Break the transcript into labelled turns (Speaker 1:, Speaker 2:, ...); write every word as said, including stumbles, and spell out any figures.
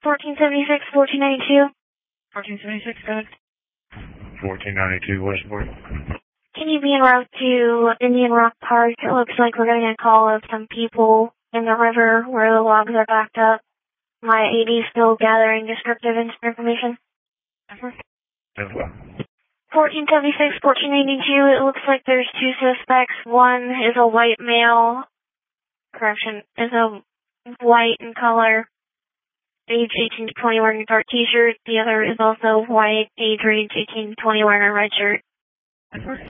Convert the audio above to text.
Speaker 1: fourteen seventy-six, fourteen ninety-two.
Speaker 2: fourteen seventy-six, go ahead.
Speaker 3: fourteen ninety-two Westport.
Speaker 1: Can you be en route to Indian Rock Park? It looks like we're getting a call of some people in the river where the logs are backed up. My A D is still gathering descriptive information. fourteen seventy-six, fourteen eighty-two, it looks like there's two suspects. One is a white male, correction, is a white in color, age eighteen to twenty, wearing a dark t-shirt. The other is also white, age range eighteen to twenty, wearing a red shirt.